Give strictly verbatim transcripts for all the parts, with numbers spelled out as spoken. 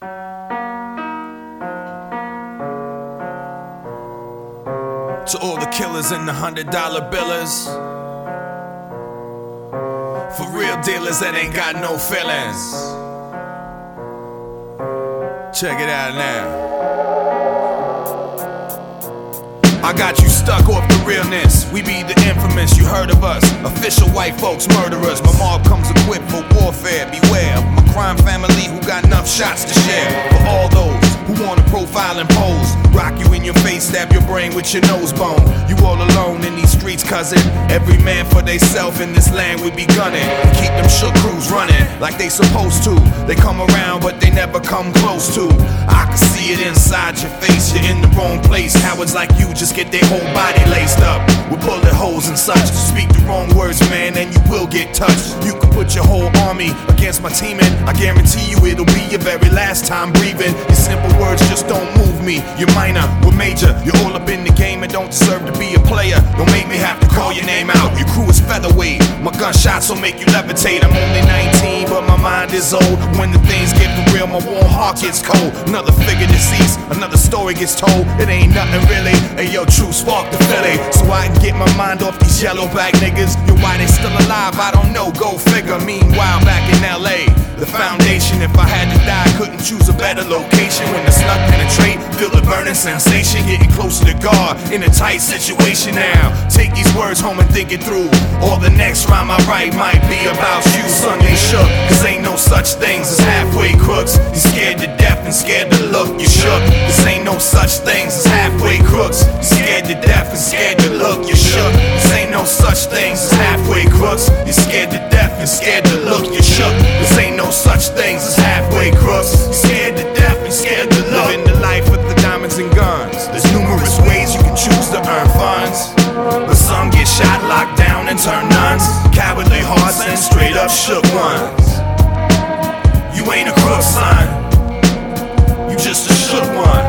To all the killers and the hundred dollar billers, for real dealers that ain't got no feelings, check it out now. I got you stuck off the realness. We be the infamous, you heard of us. Official white folks murderers. My mob comes equipped for warfare. Beware of my crime family who got enough shots to share. For all those who wanna profile and pose, rock you in your face, stab your brain with your nose bone. You all alone in these streets, cousin. Every man for theyself in this land we be gunning. Keep them shook crews running like they supposed to. They come around but they never come close to. I can see it inside your face, you're in the wrong place. Cowards like you just get their whole body laced up with bullet holes and such. Speak the wrong words, man, and you will get touched. You can put your whole army against my team, and I guarantee you it'll be your very last time breathing. Your simple words just don't move me. You're minor, we're major. You're all up in the game and don't deserve to be a player. Don't make me have to call your name out. Your crew is featherweight. My gunshots will make you levitate. I'm only nineteen, but my mind is old. When the things get for real, my warm heart gets cold. Another figure deceased, another story gets told. It ain't nothing really. Hey yo, true spark the Philly, so I can get my mind off these yellow back niggas. Yo, why they still alive? I don't know. Go figure. Meanwhile, back in L A, the foundation. If I had to die, couldn't choose a better location. When the slug penetrate, feel the burning sensation. Getting closer to God in a tight situation now. Take these words home and think it through. Or the next rhyme I write might be about you. Son, they shook, cause ain't no such things as halfway crooks. You scared to death and scared to look. You shook, cause ain't no such things as halfway crooks. You scared to death and scared to look. You shook, cause ain't no such things as halfway crooks. You scared to death and scared to look. You shook, cause ain't no such things as halfway crooks. You scared to death and scared to look. Living the life with the diamonds and guns. There's numerous ways you can choose to earn funds, but some get shot, locked down, and turn nuns. Cowardly hearts and straight up shook ones. You ain't a crook, son. You just a shook one.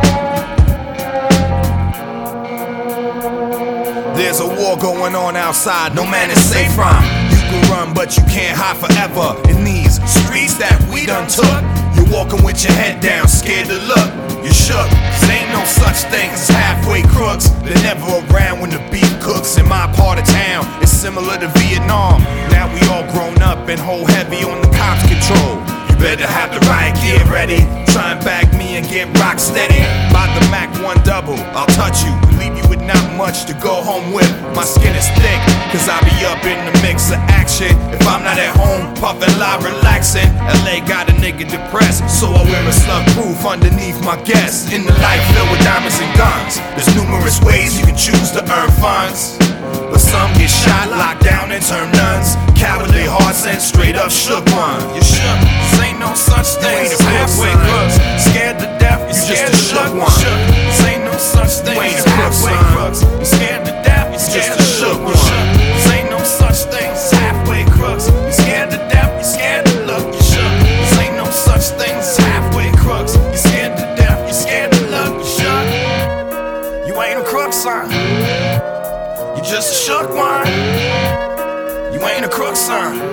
There's a war going on outside, no man is safe from. You can run, but you can't hide forever in these streets that we done took. You're walking with your head down, scared to look. You're shook, cause ain't no such thing as halfway crooks. They're never around when the beef cooks. In my part of town, it's similar to Vietnam. Now we all grown up and hold heavy on the cops' control. You better have the riot gear ready. Try and bag me and get rock steady. By the Mac one double, I'll touch you and leave you with not much to go home with. My skin is thick, cause I be up in the mix of action. If I'm not at home, puffin' live, relaxing. L A got a nigga depressed, so I wear a slug proof underneath my guest. In the life filled with diamonds and guns, there's numerous ways you can choose to earn funds, but some get shot, locked down, and turn nuns. Cowardly hearts and straight up shook one. You shook, cause ain't no such thing as halfway crooks. Scared to death, you just a shook one. Cause ain't no such thing as halfway crooks. You scared to death, you scared to shook one. Cause ain't no such thing as halfway crooks. You scared to death, you scared to look. You shook, cause ain't no such thing as halfway crooks. You scared to death, you scared to look. You shook, you ain't a crook, son. You just a shook one. You ain't a crook, son.